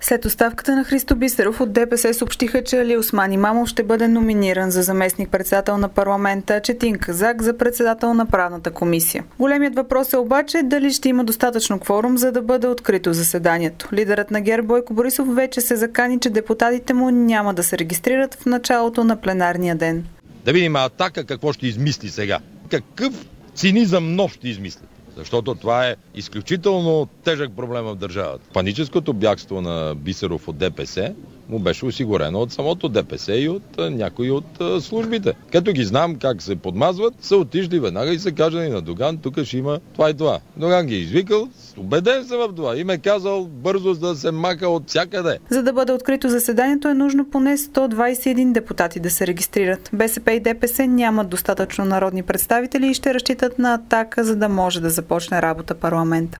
След оставката на Христо Бисеров от ДПС съобщиха, че Алиосман Имамов ще бъде номиниран за заместник-председател на парламента, а Четин Казак за председател на правната комисия. Големият въпрос е обаче дали ще има достатъчно кворум, за да бъде открито заседанието. Лидерът на ГЕРБ Бойко Борисов вече се закани, че депутатите му няма да се регистрират в началото на пленарния ден. Да видим Атака какво ще измисли сега. Какъв цинизъм нов ще измисли. Защото това е изключително тежък проблем в държавата. Паническото бягство на Бисеров от ДПС му беше осигурено от самото ДПС и от някои от службите. Като ги знам как се подмазват, са отишли веднага и са кажали на Доган, тук ще има това и това. Доган ги извикал, убеден съм в това и ме казал бързо да се мака от всякъде. За да бъде открито заседанието е нужно поне 121 депутати да се регистрират. БСП и ДПС нямат достатъчно народни представители и ще разчитат на Атака, за да може да започне работа парламента.